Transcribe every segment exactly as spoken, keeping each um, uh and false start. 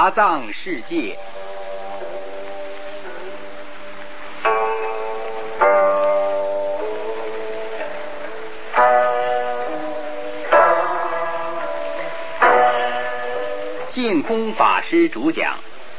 华藏世界。净空法师主讲。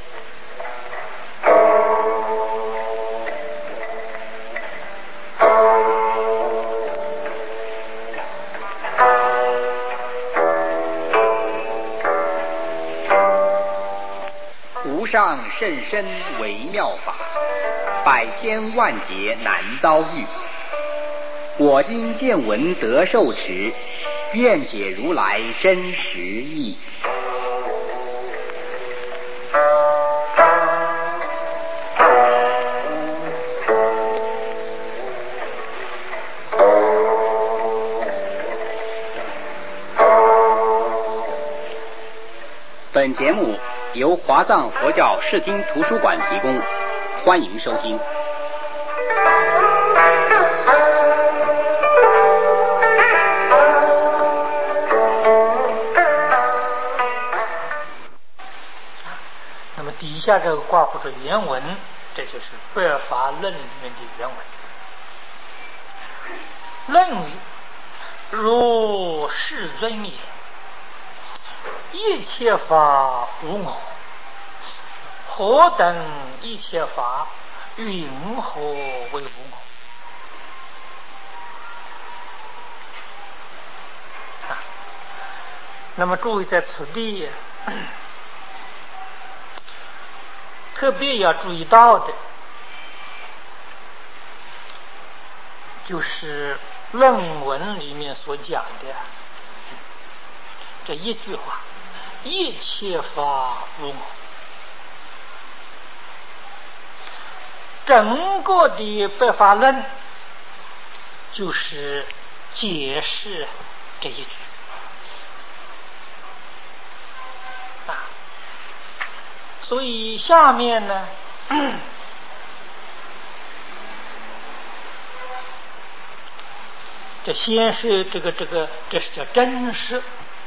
无上甚深微妙法，百千万劫难遭遇。我今见闻得受持，愿解如来真实义。本节目由华藏佛教视听图书馆提供，欢迎收听。 那么底下这个挂号是原文，这就是《百法论》里面的原文。论语：如世尊也，一切法无我，何等一切法，云何为无我？啊，那么注意在此地，特别要注意到的，就是论文里面所讲的这一句话：一切法无我。整个的百法论就是解释这一句啊。所以下面呢，这先是这个这个，这是叫真实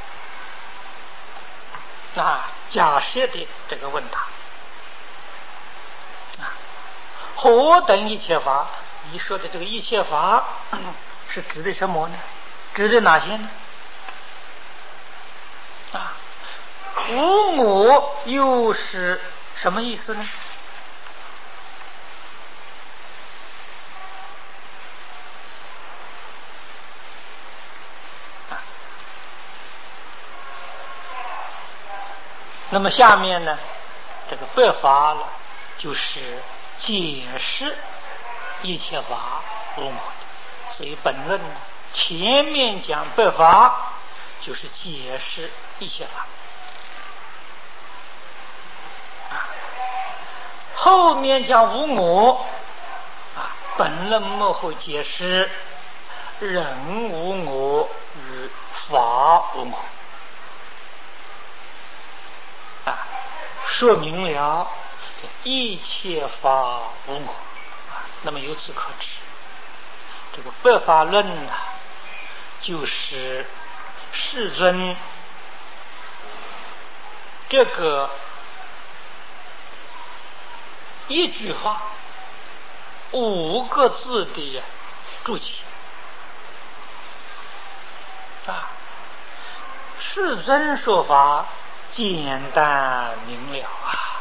啊，假设的这个问答啊，何等一切法？你说的这个一切法是指的什么呢？指的哪些呢？啊，无我又是什么意思呢？那么下面呢，这个百法了，就是解释一切法无我的。所以本论呢，前面讲百法，就是解释一切法啊；后面讲无我啊，本论幕后解释人无我与法无我。啊，说明了一切法无我啊。那么由此可知，这个百法论呢，就是世尊这个一句话五个字的注解啊。世尊说法简单明了啊！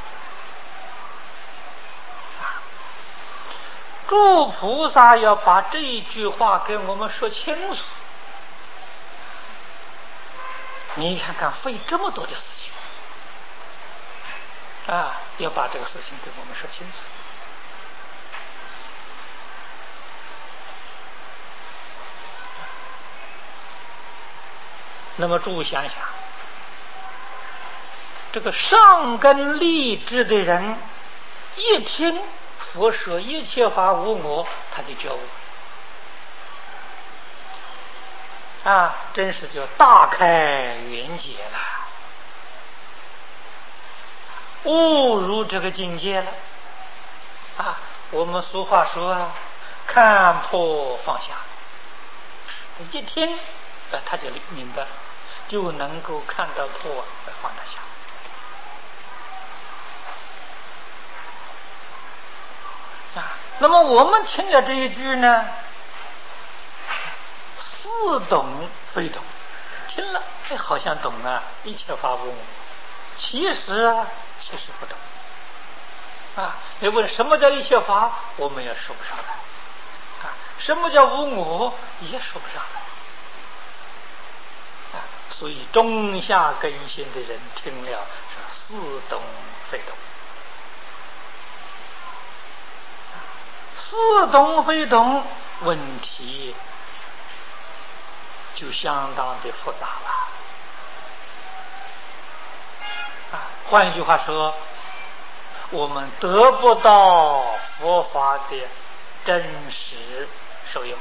诸菩萨要把这一句话给我们说清楚，你看看费这么多的事情啊，要把这个事情给我们说清楚。那么诸位想想，这个上根立志的人，一听佛说一切法无我，他就觉悟啊，真是就大开圆解了，悟入这个境界了啊。我们俗话说啊，看破放下，一听他就明白了，就能够看到破，放得下。 那么我们听了这一句呢，似懂非懂，听了哎好像懂啊，一切法无我，其实啊其实不懂啊。你问什么叫一切法，我们也说不上来啊。什么叫无我，也说不上来啊。所以中下根性的人听了是似懂非懂。似懂非懂，问题就相当的复杂了啊。换一句话说，我们得不到佛法的真实受用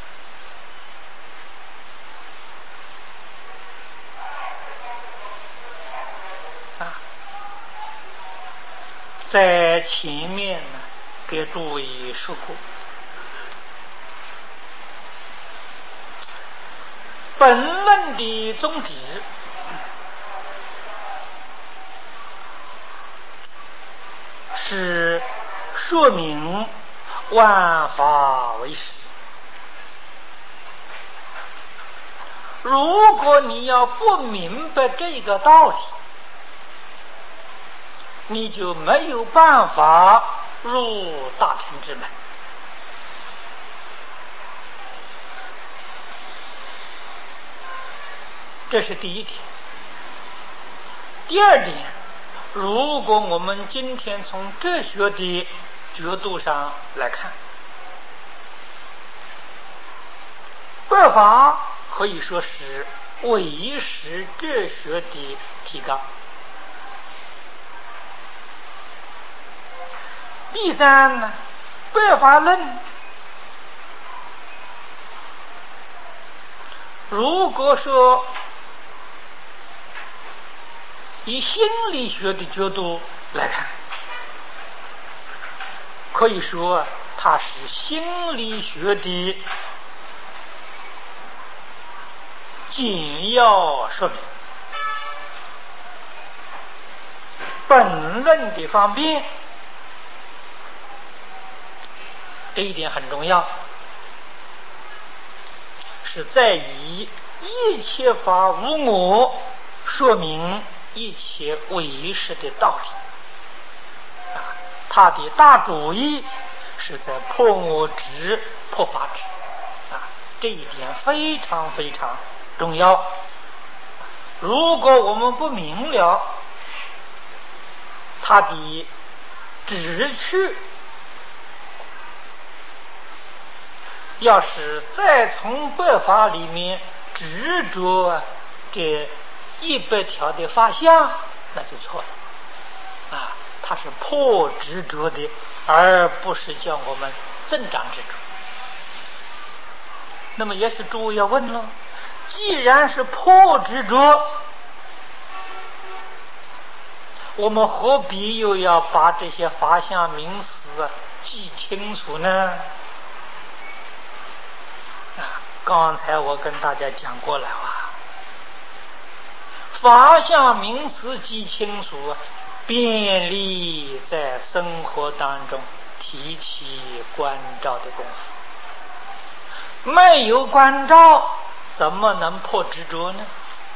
啊。在前面呢，给诸位说过，本论的宗旨是说明万法为实。如果你要不明白这个道理，你就没有办法入大乘之门。这是第一点。第二点，如果我们今天从哲学的角度上来看，白法可以说是唯识哲学的提纲。第三呢，白法论如果说以心理学的角度来看，可以说它是心理学的简要说明。本论的方面，这一点很重要，是在以一切法无我说明一切唯识的道理啊。他的大主意是在破我执、破法执啊，这一点非常非常重要。如果我们不明了他的旨趣，要是再从白法里面执着这一百条的法相，那就错了啊！它是破执着的，而不是叫我们增长执着。那么也是诸位要问了，既然是破执着，我们何必又要把这些法相名词记清楚呢？啊，刚才我跟大家讲过了啊，法相名词记清楚，便利在生活当中提起关照的功夫。没有关照，怎么能破执着呢？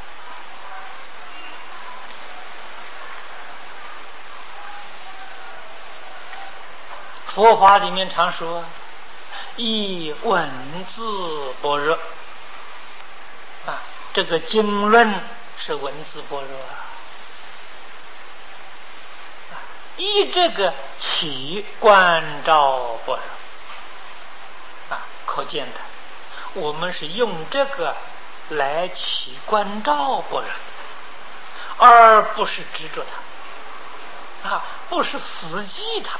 佛法里面常说以文字般若啊，这个经论是文字般若啊，依这个起关照般若啊，可见的我们是用这个来起关照般若，而不是执着它啊，不是死记它。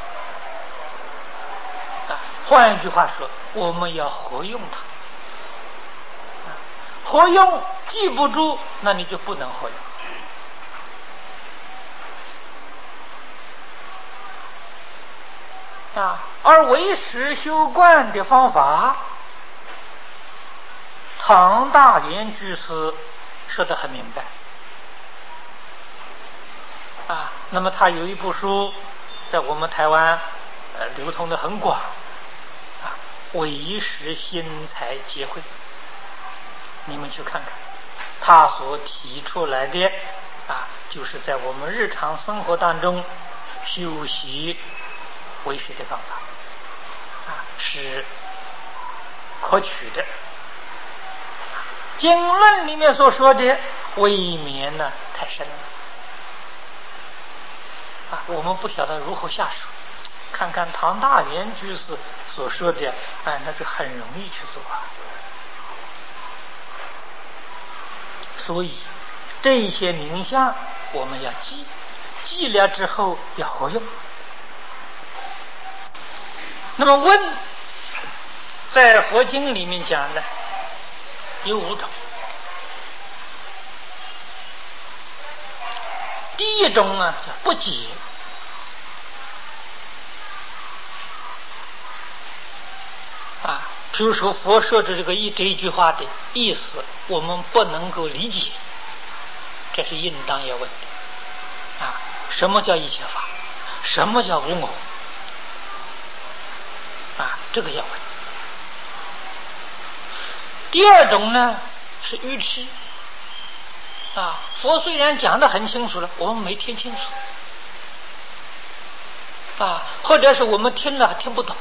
换一句话说，我们要活用它。活用记不住，那你就不能活用啊。而唯识修观的方法，唐大元居士说得很明白啊。那么他有一部书在我们台湾呃流通的很广啊，唯识心才结会。你们去看看，他所提出来的啊，就是在我们日常生活当中修习唯识的方法啊，是可取的。经论里面所说的未眠呢，太深了啊，我们不晓得如何下手。看看唐大元居士所说的，哎，那就很容易去做啊。所以这些名相我们要记，记了之后要活用。那么问，在佛经里面讲的有五种。第一种啊叫不解，啊，比如说佛说的这个一这一句话的意思，我们不能够理解，这是应当要问的啊。什么叫一切法？什么叫无我？啊，这个要问。第二种呢是愚痴啊，佛虽然讲得很清楚了，我们没听清楚啊，或者是我们听了听不懂，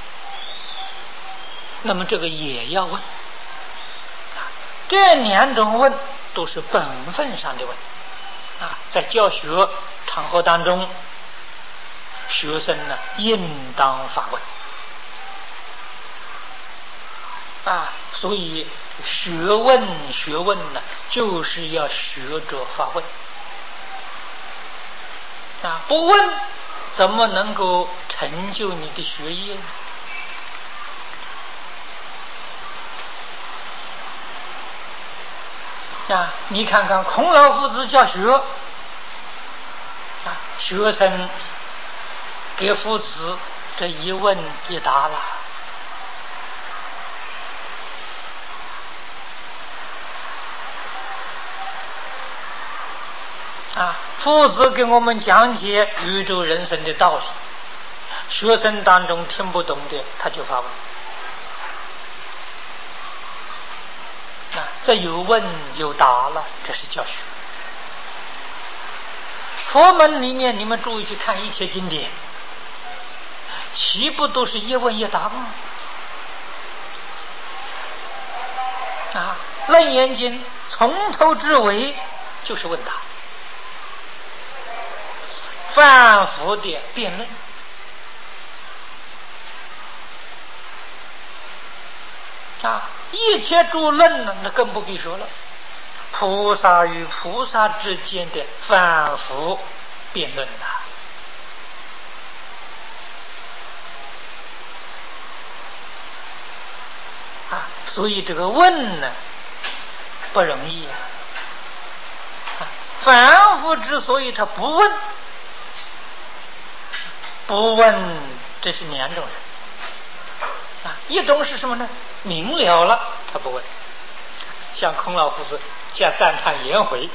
那么这个也要问啊。这两种问都是本分上的问啊，在教学场合当中，学生呢应当发问啊，所以学问学问呢，就是要学着发问啊，不问怎么能够成就你的学业呢？啊，你看看孔老夫子教学啊，学生给夫子这一问一答了。啊，夫子给我们讲解宇宙人生的道理，学生当中听不懂的，他就发问。啊，这有问有答了，这是教学。佛门里面，你们注意去看一切经典，岂不都是一问一答吗？啊，《楞严经》从头至尾就是问答。反复的辩论啊，一切诸论呢，那更不必说了。菩萨与菩萨之间的反复辩论呐，啊，所以这个问呢不容易啊。啊，反复之所以他不问。不问，这是两种人啊，一种是什么呢？明了了，他不问。像孔老夫子加赞叹颜回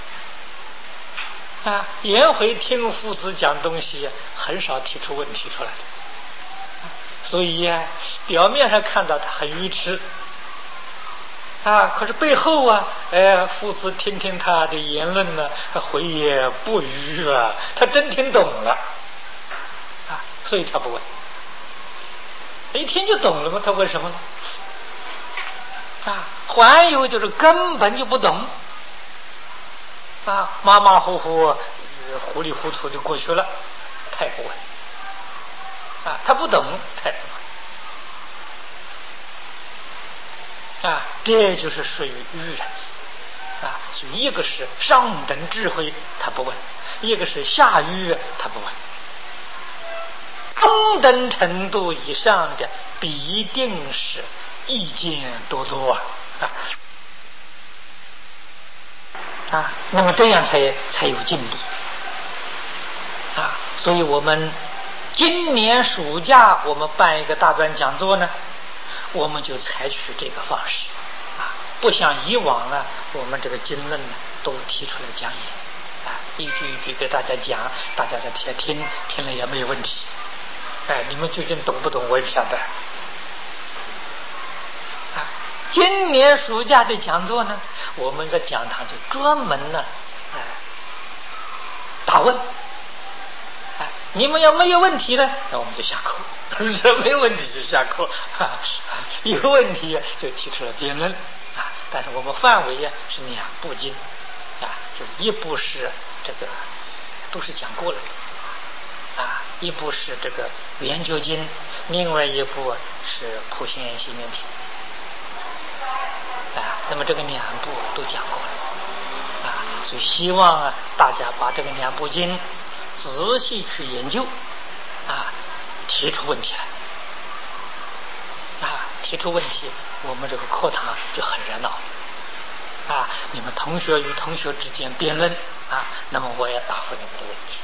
啊，颜回听夫子讲东西，很少提出问题出来的，所以呀、啊，表面上看到他很愚痴啊，可是背后啊，哎，夫子听听他的言论呢，回也不愚啊，他真听懂了。所以他不问，一听就懂了吗？他问什么呢？啊，还有就是根本就不懂，啊，马马虎虎、糊里糊涂就过去了，他也不问，啊，他不懂，他也不问，啊，这就是属于愚人，啊，所以一个是上等智慧，他不问；一个是下愚，他不问。中等程度以上的必定是意见多多啊啊，那么这样才才有进步啊。所以我们今年暑假我们办一个大专讲座呢，我们就采取这个方式啊，不像以往呢，我们这个经论呢都提出来讲演啊，一句一句给大家讲，大家在听听听了也没有问题。 哎，你们究竟懂不懂？我也不晓得。啊，今年暑假的讲座呢，我们的讲堂就专门呢，哎，答问。哎，你们要没有问题呢，那我们就下课；是没有问题就下课，啊、有问题就提出了辩论。啊，但是我们范围呀是两部经，啊，就是一部是这个都是讲过了的，啊，一部是这个圆觉经，另外一部是普贤行愿品，啊，那么这个两部都讲过了，啊，所以希望啊大家把这个两部经仔细去研究，啊，提出问题来，啊，提出问题，我们这个课堂就很热闹，啊，你们同学与同学之间辩论，啊，那么我也答复你们的问题，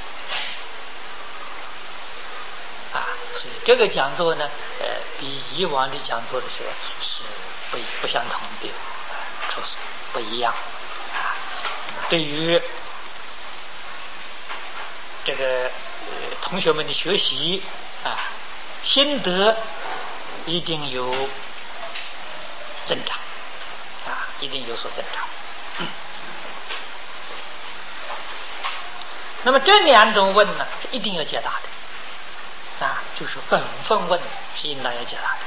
啊，所以这个讲座呢，呃，比以往的讲座的时候是不不相同的，啊，处事不一样，啊，对于这个呃同学们的学习啊心得一定有增长，啊，一定有所增长。嗯、那么这两种问呢，是一定要解答的，啊，就是本分问是应当要解答的。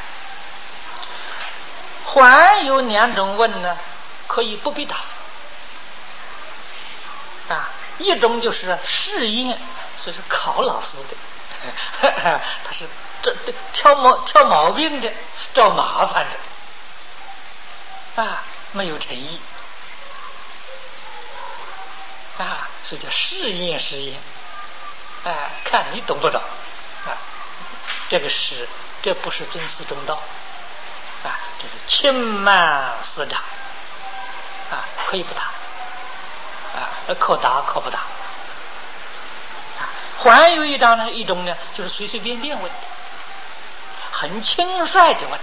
还有两种问呢，可以不必答，啊。一种就是试验，所以是考老师的，他是这这挑毛挑毛病的，找麻烦的，啊，没有诚意，啊，所以叫试验试验，啊，看你懂不懂，啊，这个是这不是尊师重道，啊，这是轻慢师长，啊，可以不答。啊，可答可不答。啊，还有一张呢，一种呢，就是随随便便问的，很轻率的问，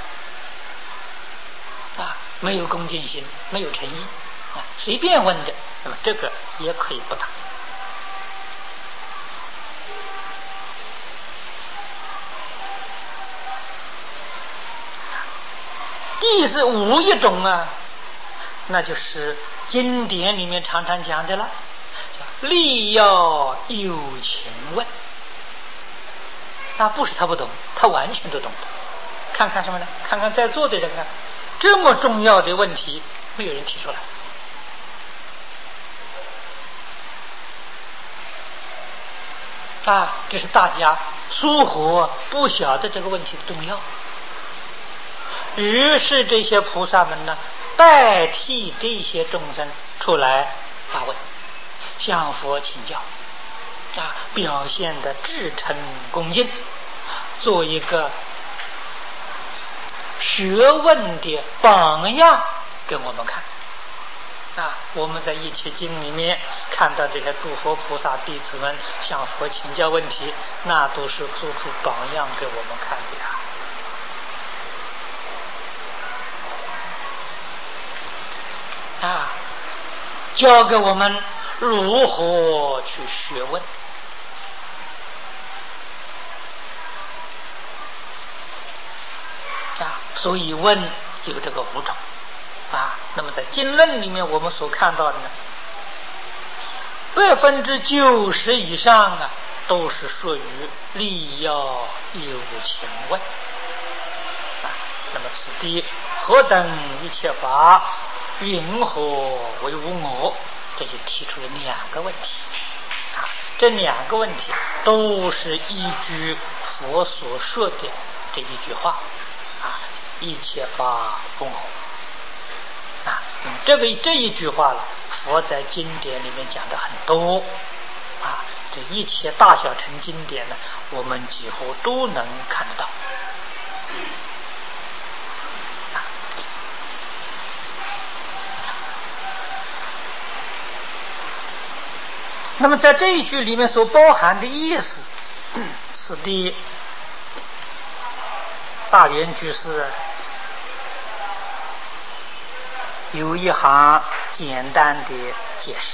啊，没有恭敬心，没有诚意，啊，随便问的，那么这个也可以不答。第是五一种啊，那就是经典里面常常讲的了，叫力要有情问。那不是他不懂，他完全都懂的。看看什么呢？看看在座的人啊，这么重要的问题没有人提出来，啊，这是大家疏忽不晓得这个问题的重要。于是这些菩萨们呢，代替这些众生出来发问，向佛请教，啊，表现的至诚恭敬，做一个学问的榜样给我们看。啊，我们在一切经里面看到这些诸佛菩萨弟子们向佛请教问题，那都是做出榜样给我们看的呀。啊，教给我们如何去学问。啊，所以问有这个五种。啊，那么在经论里面我们所看到的呢，百分之九十以上啊，都是属于力要有情问。啊，那么此地何等一切法，云何为无我？这就提出了两个问题。啊，这两个问题都是依据佛所说的这一句话。啊，一切法空我。啊，嗯，这个这一句话了，佛在经典里面讲的很多，啊，这一切大小乘经典呢，我们几乎都能看得到。啊，那么在这一句里面所包含的意思，是的，大圆居士有一行简单的解释，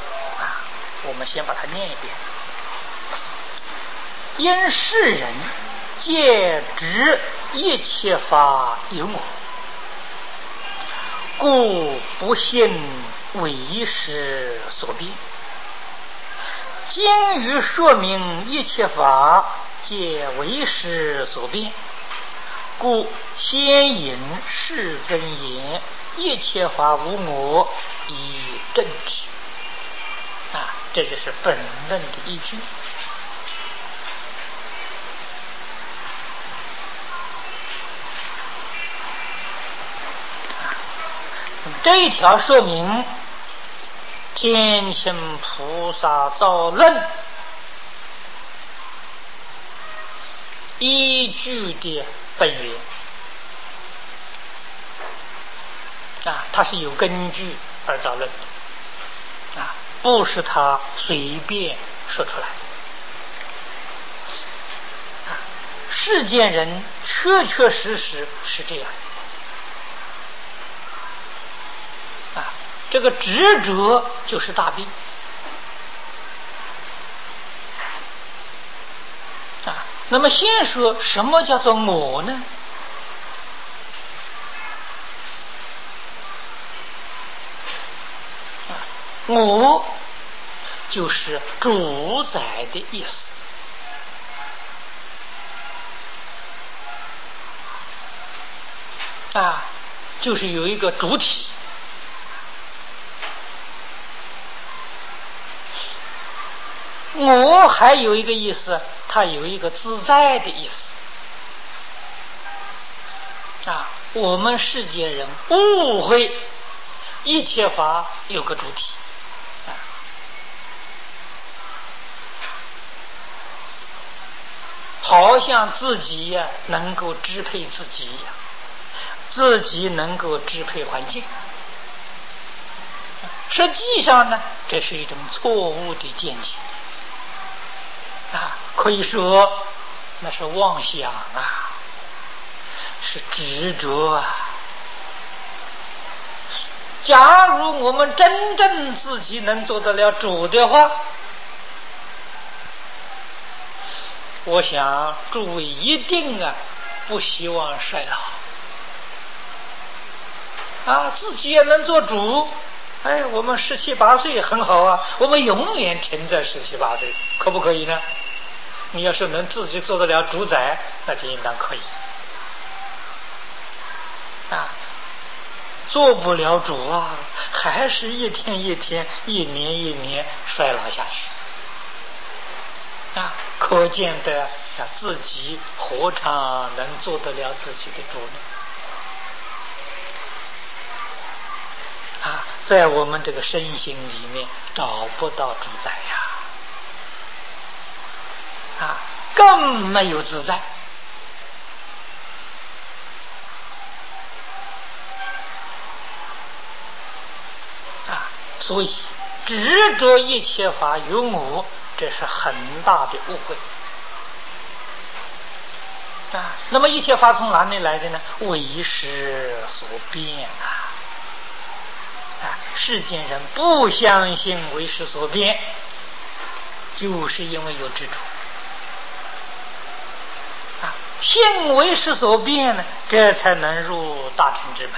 啊，我们先把它念一遍。因世人戒知一切法有我，故不信为识所变。经语说明一切法皆为识所变，故先引世尊言一切法无我以证之。啊，这就是本论的依据。那么这一条说明天亲菩萨造论依据的本源啊，它是有根据而造论的啊，不是他随便说出来的啊。世间人确确实实是这样啊，这个执着就是大病啊。那么先说什么叫做我呢？我就是主宰的意思啊，就是有一个主体。我还有一个意思，它有一个自在的意思啊。我们世间人误会一切法有个主体啊，好像自己呀、啊、能够支配自己一样，自己能够支配环境。实际上呢，这是一种错误的见解啊，可以说那是妄想啊，是执着啊。假如我们真正自己能做得了主的话，我想诸位一定啊不希望衰老啊，自己也能做主。哎，我们十七八岁很好啊，我们永远停在十七八岁，可不可以呢？你要是能自己做得了主宰，那就应当可以啊。做不了主啊，还是一天一天，一年一年衰老下去啊！可见的啊，自己何尝能做得了自己的主呢？啊，在我们这个身心里面找不到主宰呀，啊，更没有自在啊，所以执着一切法有我，这是很大的误会啊。那么一切法从哪里来的呢？为识所变啊。啊，世间人不相信为识所变，就是因为有执着啊。信为识所变呢，这才能入大乘之门。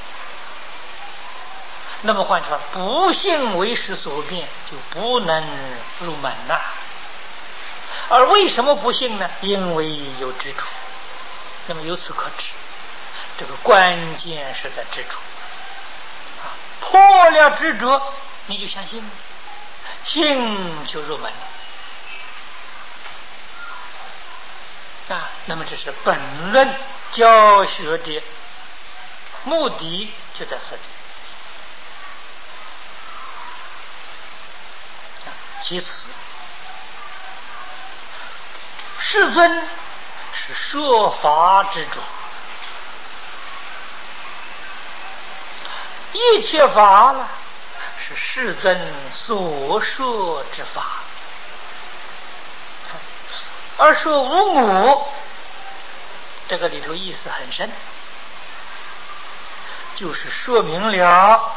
那么换句话，不信为识所变，就不能入门呐、啊。而为什么不信呢？因为有执着。那么由此可知，这个关键是在执着。破了执着，你就相信了，信就入门啊。那么这是本论教学的目的，就在这里。其次，世尊是说法之主，一切法了是世尊所说之法，而说无我，这个里头意思很深，就是说明了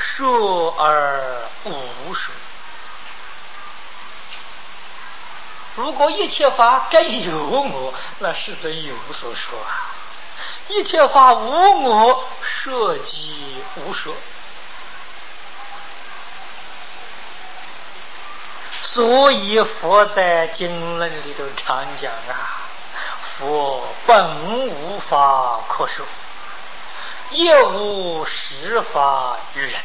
说而无说如果一切法真有我，那是真有所说啊；一切法无我，摄即无说。所以佛在经论里头常讲啊，佛本无法可说，也无实法于人。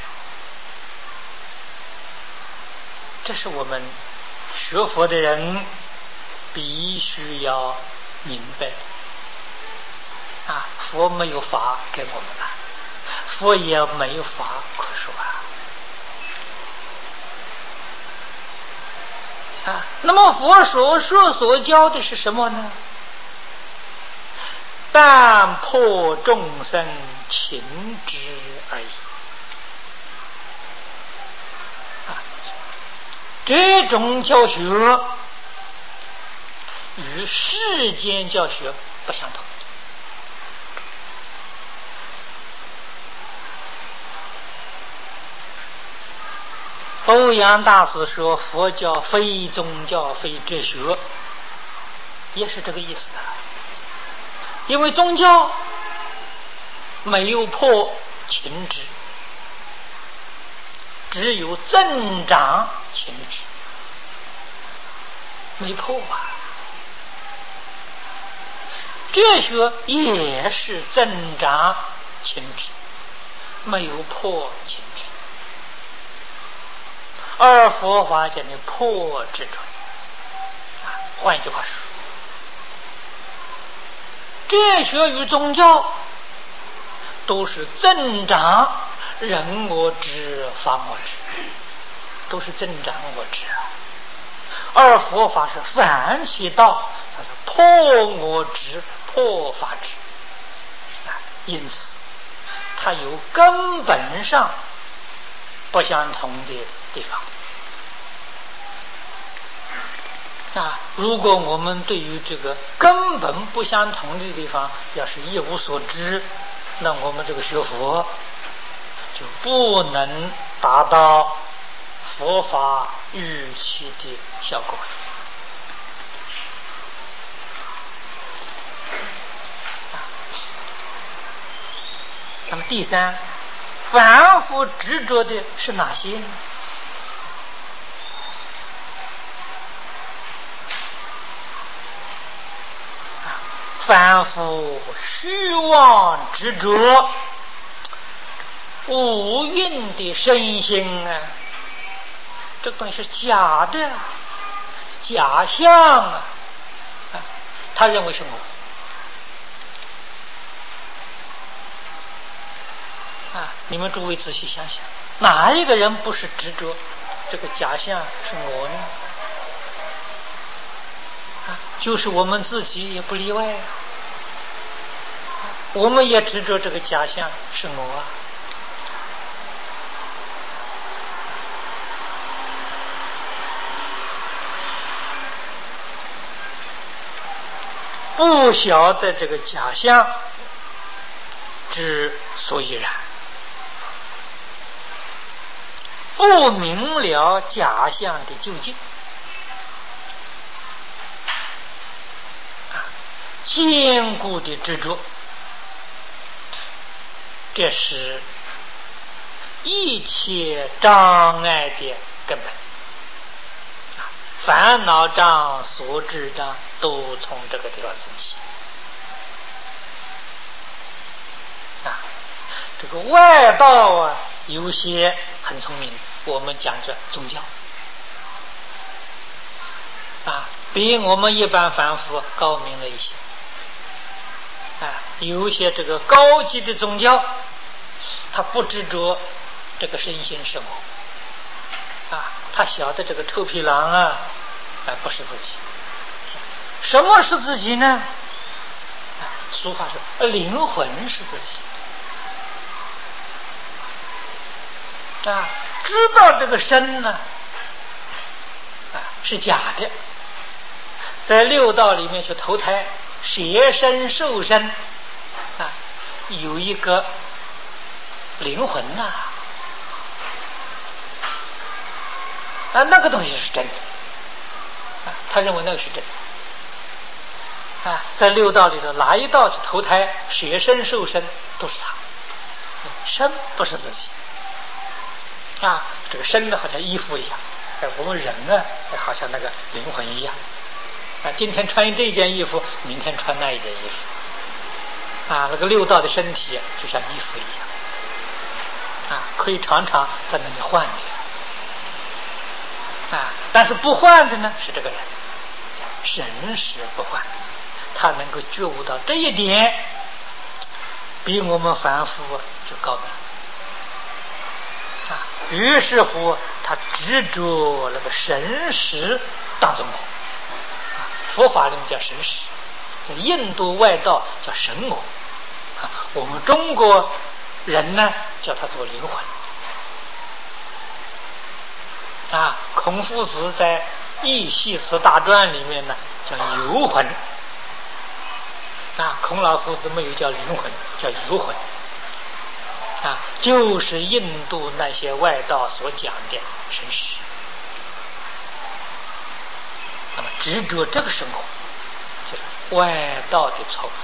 这是我们学佛的人必须要明白的啊！佛没有法给我们了，佛也没有法可说啊！啊，那么佛所说所教的是什么呢？但破众生情执而已。啊，这种教学与世间教学不相同。欧阳大师说佛教非宗教非哲学，也是这个意思的。因为宗教没有破情执，只有增长情执，没破啊。哲学也是增长情执，没有破情执。而佛法讲的破执着，换一句话说，哲学与宗教都是增长人我执、法我执，都是增长我执啊。而佛法是反其道，它是破我执、破法执，因此它有根本上不相同的地方啊！如果我们对于这个根本不相同的地方要是一无所知，那我们这个学佛就不能达到佛法预期的效果。那么第三，反复执着的是哪些呢？反复虚妄执着无蕴的身心啊，这个东西是假的，假象啊，他认为是我啊。你们诸位仔细想想，哪一个人不是执着这个假象是我呢？啊，就是我们自己也不例外啊。我们也执着这个假象是我啊。不晓得这个假象之所以然，不明了假象的究竟，坚固的执着，这是一切障碍的根本。烦恼障、所知障都从这个地方生起啊！这个外道啊，有些很聪明，我们讲着宗教啊，比我们一般凡夫高明了一些啊。有一些这个高级的宗教，他不执着这个身心是我啊，他晓得这个臭皮囊啊，啊不是自己。什么是自己呢？俗话说，灵魂是自己啊。知道这个身呢，啊是假的，在六道里面去投胎，蛇身、兽身啊，有一个灵魂呐、啊，啊那个东西是真的。 他认为那个是真的啊。在六道里的哪一道去投胎，舍身受身都是他，身不是自己啊。这个身呢，好像衣服一样，哎，我们人呢，好像那个灵魂一样啊。今天穿这件衣服，明天穿那一件衣服啊。那个六道的身体就像衣服一样啊，可以常常在那里换的啊。但是不换的呢，是这个人，神识不换，他能够觉悟到这一点，比我们凡夫就高明啊。于是乎，他执着那个神识当中我啊，佛法里面叫神识，在印度外道叫神我啊，我们中国人呢叫它做灵魂啊。孔夫子在《易系辞大传》里面呢叫游魂啊，孔老夫子没有叫灵魂，叫游魂啊，就是印度那些外道所讲的神识。那么执着这个生活，就是外道的错误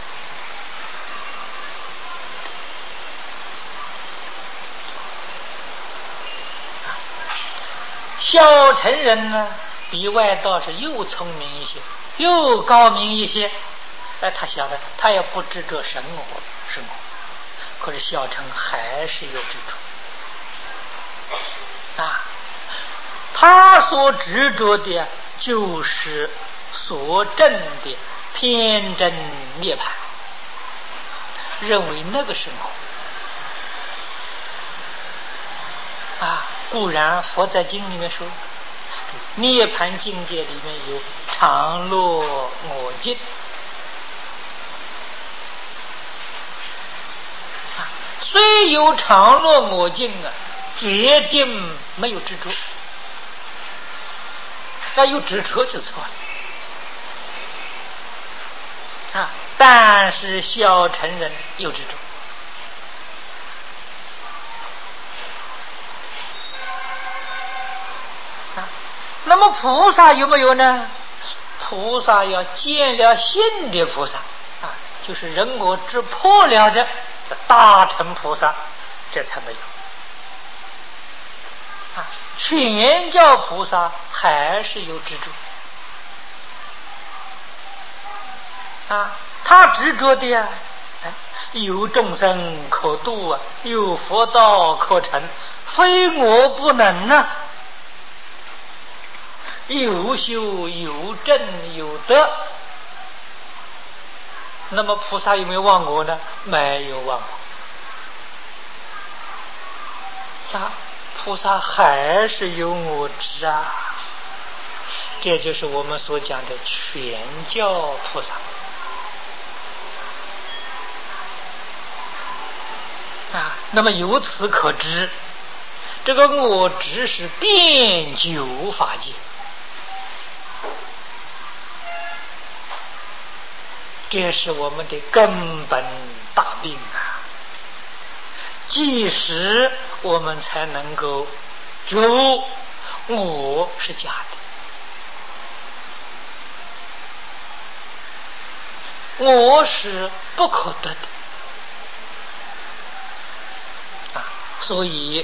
啊。小乘人呢，比外道是又聪明一些，又高明一些。哎，他晓得，他也不执着神我是我，可是小乘还是有执着啊。他所执着的就是所证的偏真涅槃，认为那个是我啊。固然佛在经里面说，涅槃境界里面有常乐我净啊，虽有常乐我净啊，决定没有执着。那有执着就错了啊！但是小乘人有执着啊。那么菩萨有没有呢？菩萨要见了性的菩萨啊，就是人我知破了的大乘菩萨，这才没有啊。全教菩萨还是有执着啊，他执着的呀，哎，有众生可度啊，有佛道可成，非我不能啊。有修有正有德，那么菩萨有没有忘我呢？没有忘我啊，菩萨还是有我执啊。这就是我们所讲的全教菩萨啊。那么由此可知，这个我执是遍究法界，这是我们的根本大病啊。即使我们才能够觉悟我是假的，我是不可得的啊。所以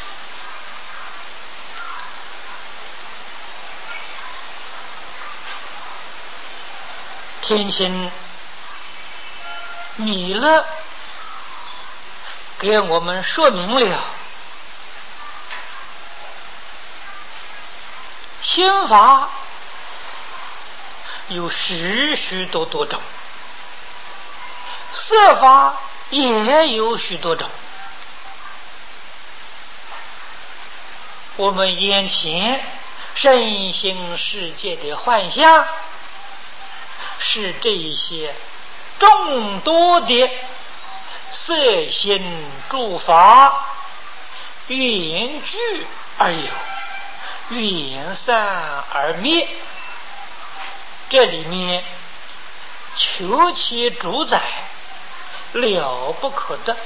天心弥勒给我们说明了心法有许许多多种，色法也有许多种。我们眼前身心世界的幻象，是这些众多的色心诸法缘聚而有，缘散而灭。这里面求其主宰，了不可得。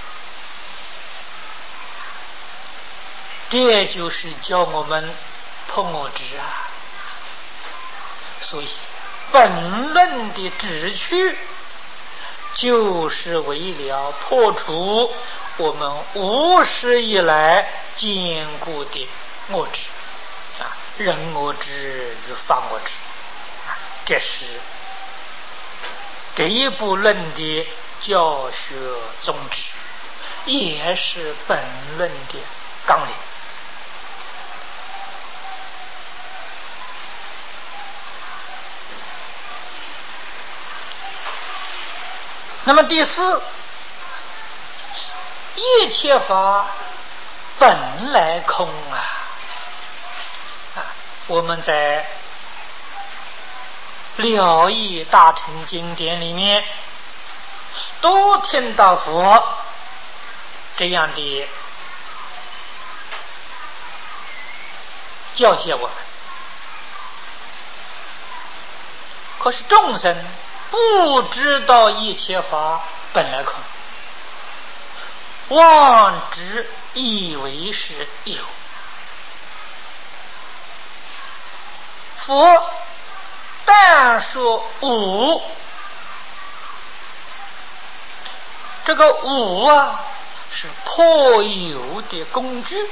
这就是教我们破我执啊。所以本论的旨趣就是为了破除我们无始以来坚固的我执啊，人我执与法我执啊，这是这一部论的教学宗旨，也是本论的纲领。那么第四，一切法本来空啊！啊，我们在了义大乘经典里面都听到佛这样的教诫我们，可是众生不知道一切法本来空，妄执以为是有。佛但说无，这个无啊是破有的工具。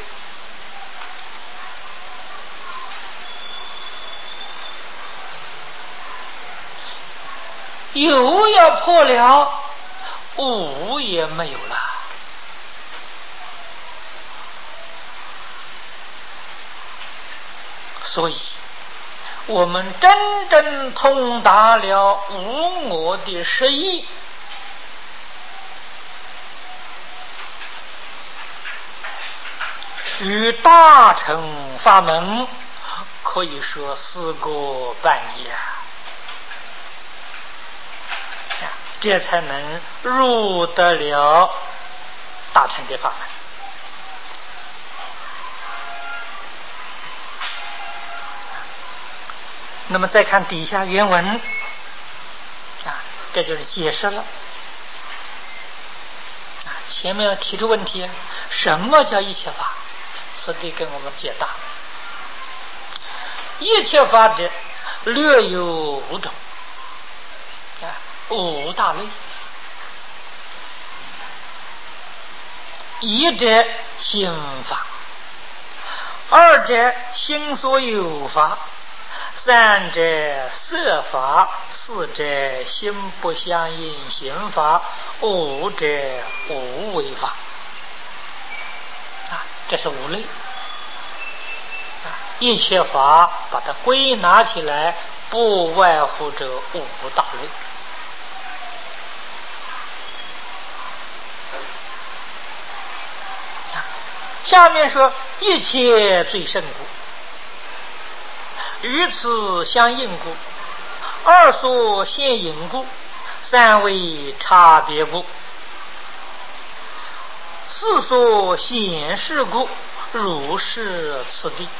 有要破了，无也没有了。所以我们真正通达了无我的实义，与大乘法门可以说四个半业，这才能入得了大乘的法门。那么再看底下原文啊，这就是解释了啊。前面提出问题，什么叫一切法？师弟跟我们解答，一切法者略有五种啊，五大类。一者心法，二者心所有法，三者色法，四者心不相应行法，五者无为法啊，这是五类啊。一切法把它归纳起来，不外乎这五大类。下面说一切最胜故，与此相应故，二所现影故，三为差别故，四所显示故，如是次第。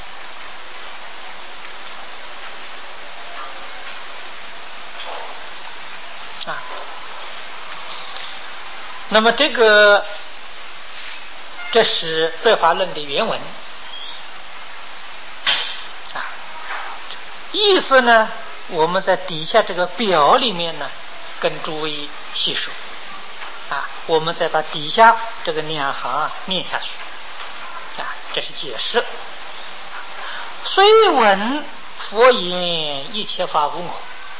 啊，那么这个这是《百法论》的原文啊，意思呢，我们在底下这个表里面呢，跟诸位细说啊，我们再把底下这个两行念下去啊，这是解释。虽闻佛言一切法无我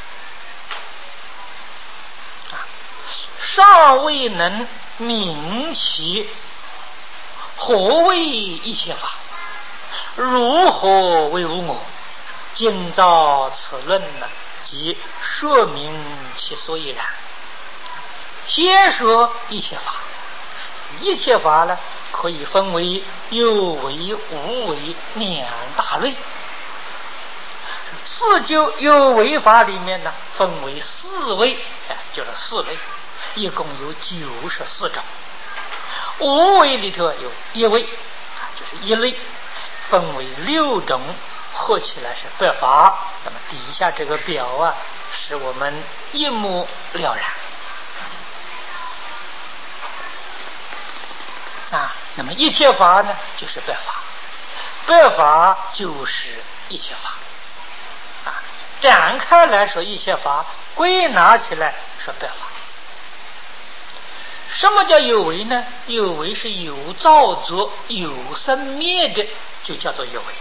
啊，尚未能明其何为一切法，如何为无我？今照此论呢，即说明其所以然。先说一切法，一切法呢，可以分为有为无为两大类。四就有为法里面呢，分为四位，就是四类，一共有九十四种。无为里头有一位，就是一类，分为六种，合起来是百法。那么底下这个表啊，使我们一目了然啊。那么一切法呢，就是百法。 百法就是一切法啊。展开来说一切法，归纳起来说百法。什么叫有为呢？有为是有造作有生灭的，就叫做有为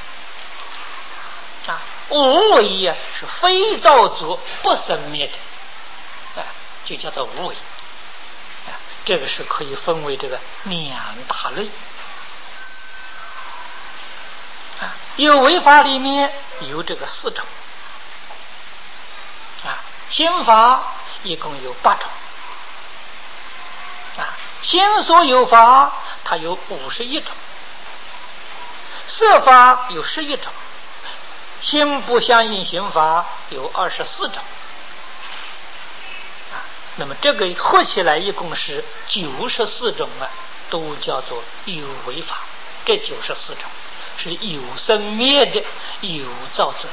啊。无为呀、啊、是非造作不生灭的啊，就叫做无为啊。这个是可以分为这个两大类啊。有为法里面有这个四种啊，心法一共有八种啊，心所有法它有五十一种，色法有十一种，心不相应行法有二十四种啊。那么这个合起来一共是九十四种啊，都叫做有为法。这九十四种是有生灭的，有造作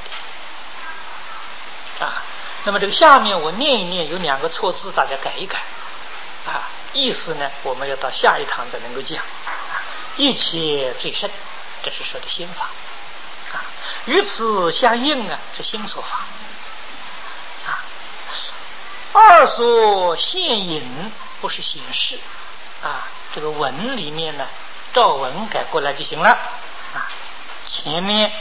的啊。那么这个下面我念一念，有两个错字，大家改一改啊。意思呢，我们要到下一堂才能够讲。一切最深，这是说的心法啊。与此相应啊，是心所法啊。二所现隐，不是显示啊。这个文里面呢，照文改过来就行了啊。前面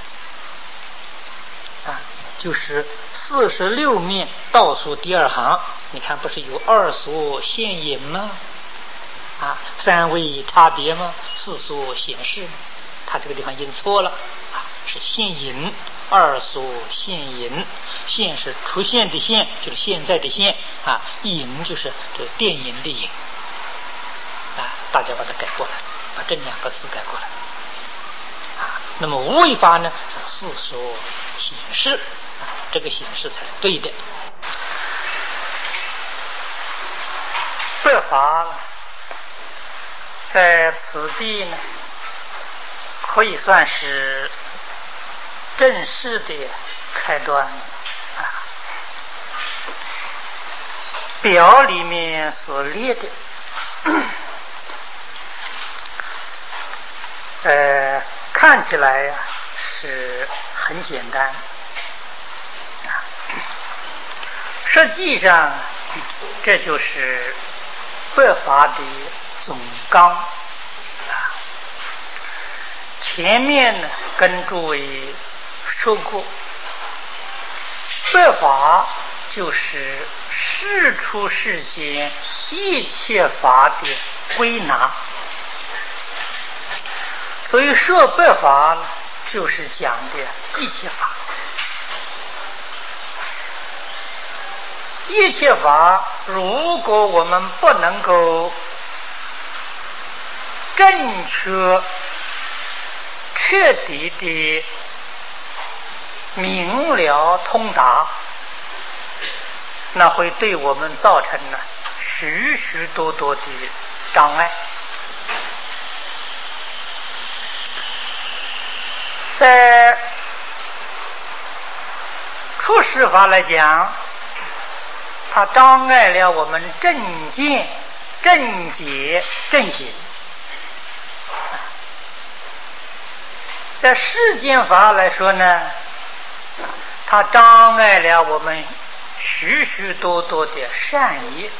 啊，就是四十六面倒数第二行，你看不是有二所现隐吗？啊，三位差别吗？四所显示吗？他这个地方印错了啊，是现隐，二所现隐。现是出现的现，就是现在的现啊。隐就是这个电影的影啊，大家把它改过来，把这两个字改过来啊。那么无为法呢，是四所显示啊，这个显示才是对的。百法在此地呢，可以算是正式的开端啊。表里面所列的，呃，看起来呀、啊、是很简单啊，实际上这就是百法的总纲啊。前面呢跟诸位说过，百法就是世出世间一切法的归纳，所以说百法就是讲的一切法。一切法如果我们不能够正确彻底的明了通达，那会对我们造成呢许许多多的障碍。在初世法来讲，它障碍了我们正见、正解、正行。在世间法来说呢，它障碍了我们许许多多的善业，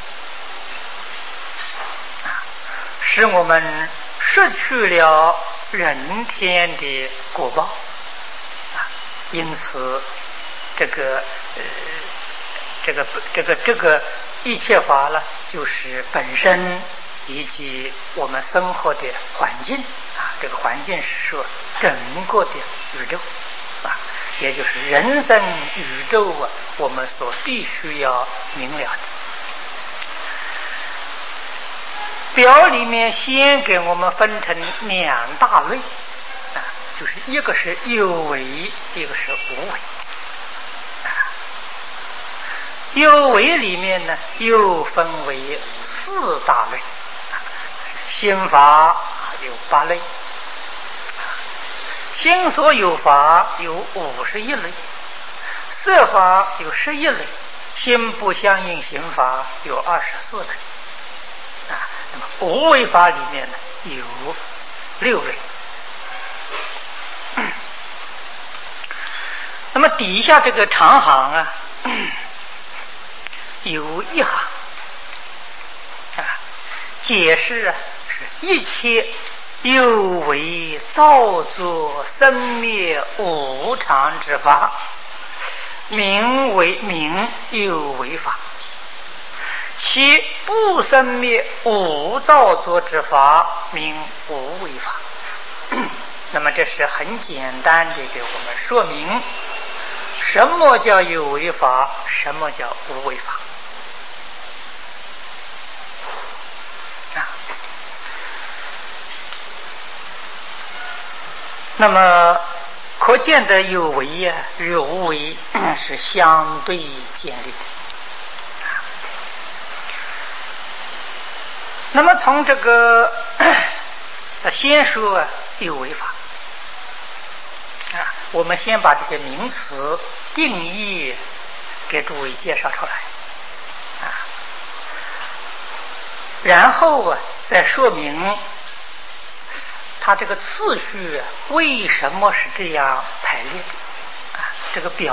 使我们失去了人天的果报啊。因此这个呃这个这个这个一切法呢，就是本身以及我们生活的环境啊。这个环境是说整个的宇宙啊，也就是人生宇宙啊，我们所必须要明了的。表里面先给我们分成两大类啊，就是一个是有为，一个是无为啊。有为里面呢，又分为四大类啊，心法有八类，心所有法有五十一类，色法有十一类，心不相应行法有二十四类啊。那么无为法里面呢，有六类那么底下这个长行啊，有一行啊，解释啊是一切有为造作生灭无常之法，名为名有为法；其不生灭无造作之法，名无为法。那么这是很简单的给我们说明什么叫有为法，什么叫无为法啊。那么可见的有为呀、啊、与无为是相对建立的。那么从这个先说、啊、有为法啊，我们先把这些名词定义给诸位介绍出来啊，然后啊再说明它这个次序为什么是这样排列的啊，这个表